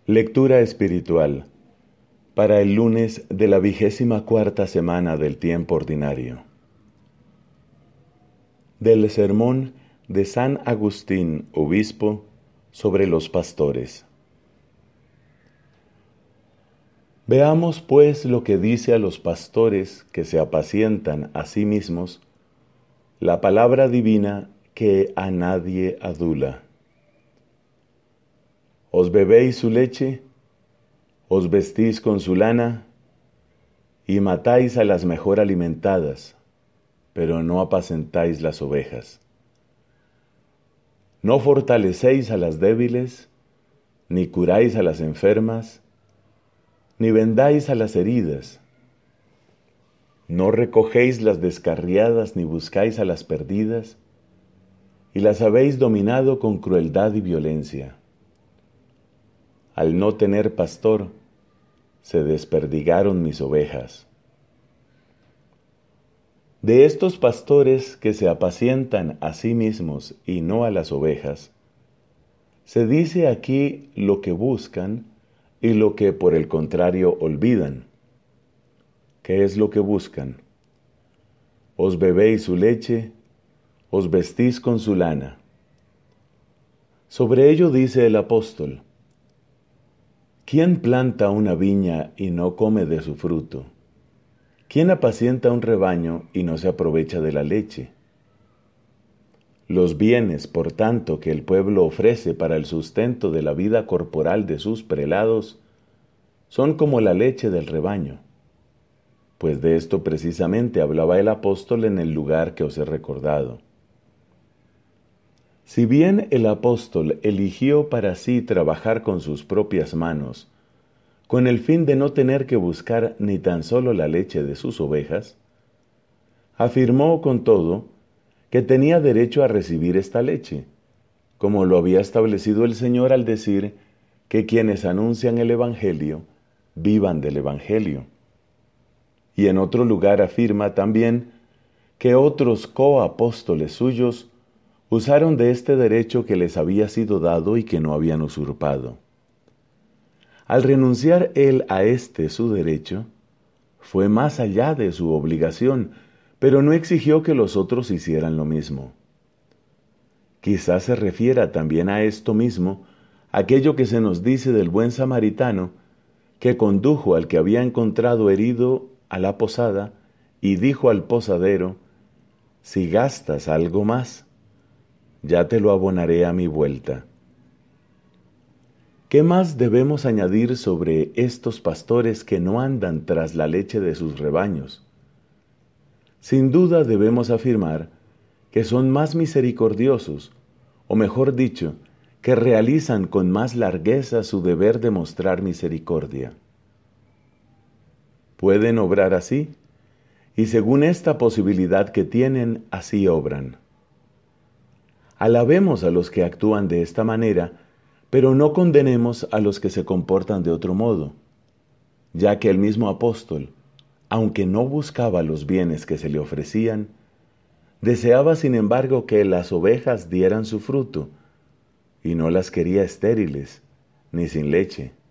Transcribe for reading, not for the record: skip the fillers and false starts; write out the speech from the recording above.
Lectura espiritual para el lunes de la 24ª semana del tiempo ordinario. Del sermón de San Agustín, obispo, sobre los pastores. Veamos pues lo que dice a los pastores que se apacientan a sí mismos la palabra divina que a nadie adula. Os bebéis su leche, os vestís con su lana, y matáis a las mejor alimentadas, pero no apacentáis las ovejas. No fortalecéis a las débiles, ni curáis a las enfermas, ni vendáis a las heridas. No recogéis las descarriadas, ni buscáis a las perdidas, y las habéis dominado con crueldad y violencia. Al no tener pastor, se desperdigaron mis ovejas. De estos pastores que se apacientan a sí mismos y no a las ovejas, se dice aquí lo que buscan y lo que por el contrario olvidan. ¿Qué es lo que buscan? Os bebéis su leche, os vestís con su lana. Sobre ello dice el apóstol: ¿quién planta una viña y no come de su fruto? ¿Quién apacienta un rebaño y no se aprovecha de la leche? Los bienes, por tanto, que el pueblo ofrece para el sustento de la vida corporal de sus prelados, son como la leche del rebaño. Pues de esto precisamente hablaba el apóstol en el lugar que os he recordado. Si bien el apóstol eligió para sí trabajar con sus propias manos, con el fin de no tener que buscar ni tan solo la leche de sus ovejas, afirmó con todo que tenía derecho a recibir esta leche, como lo había establecido el Señor al decir que quienes anuncian el Evangelio vivan del Evangelio. Y en otro lugar afirma también que otros coapóstoles suyos usaron de este derecho que les había sido dado y que no habían usurpado. Al renunciar él a este su derecho, fue más allá de su obligación, pero no exigió que los otros hicieran lo mismo. Quizás se refiera también a esto mismo, aquello que se nos dice del buen samaritano, que condujo al que había encontrado herido a la posada y dijo al posadero: si gastas algo más, ya te lo abonaré a mi vuelta. ¿Qué más debemos añadir sobre estos pastores que no andan tras la leche de sus rebaños? Sin duda debemos afirmar que son más misericordiosos, o mejor dicho, que realizan con más largueza su deber de mostrar misericordia. Pueden obrar así, y según esta posibilidad que tienen, así obran. Alabemos a los que actúan de esta manera, pero no condenemos a los que se comportan de otro modo, ya que el mismo apóstol, aunque no buscaba los bienes que se le ofrecían, deseaba sin embargo que las ovejas dieran su fruto, y no las quería estériles, ni sin leche.